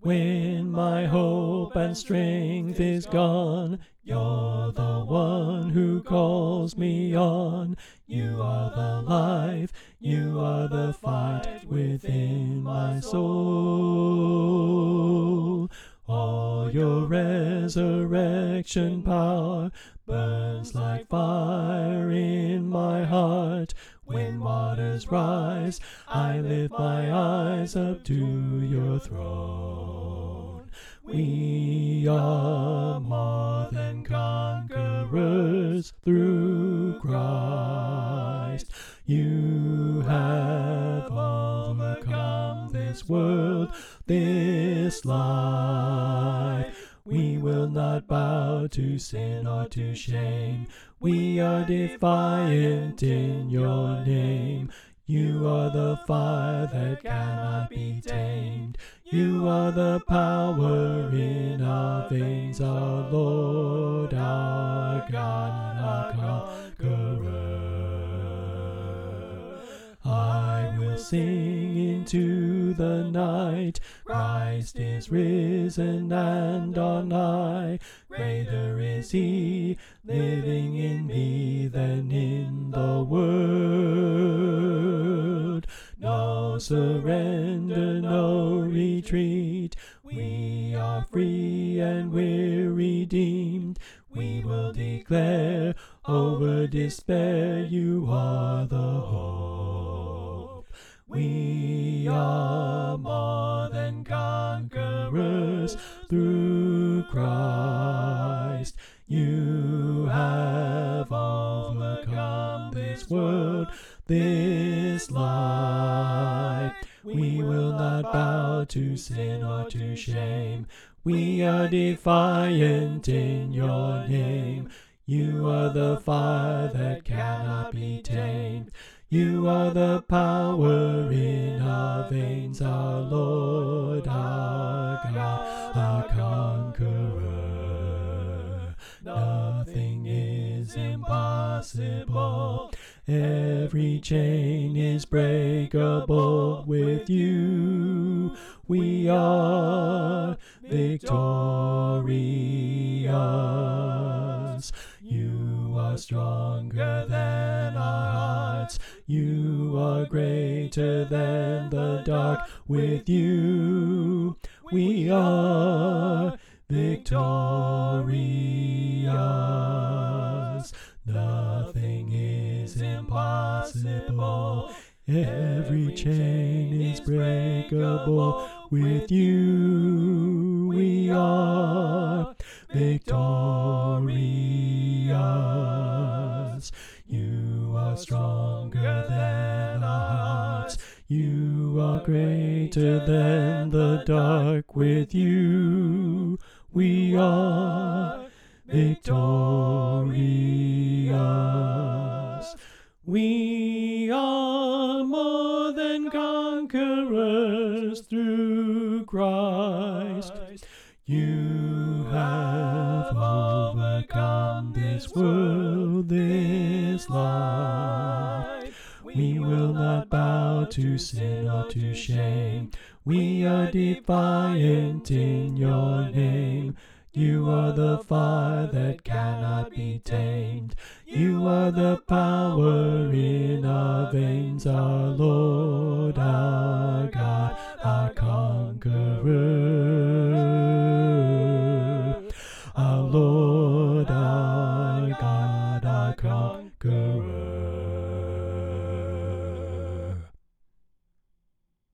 When my hope and strength is gone, you're the one who calls me on. You are the life, you are the fight within my soul. All your resurrection power burns like fire in my heart. When waters rise, I lift my eyes up to your throne. We are more than conquerors through Christ. You have overcome this world, this life. We will not bow to sin or to shame. We are defiant in your name. You are the fire that cannot be tamed. You are the power in our veins, our Lord, our God, our conqueror. I will sing into the night. Christ is risen and on high. Greater is he living in me than in the world. No surrender, no retreat. We are free and we're redeemed. We will declare over despair, you are the hope. We are more than conquerors through Christ. You have overcome this world, this life. We will not bow to sin or to shame. We are defiant in your name. You are the fire that cannot be tamed. You are the power in our veins, our Lord, our God, our conqueror. Nothing is impossible. Every chain is breakable with you. We are victorious. You are stronger than our hearts. You are greater than the dark. With you, we are victorious. Nothing is impossible. Every chain is breakable. With you, we are victorious. You are stronger than our hearts. You are greater than the dark. With you, we are victorious. We are more than conquerors through Christ. You have overcome this world, this life. We will not bow to sin or to shame. We are defiant in your name. You are the fire that cannot be tamed. You are the power in our veins, our Lord, our God, our conqueror. Our Lord.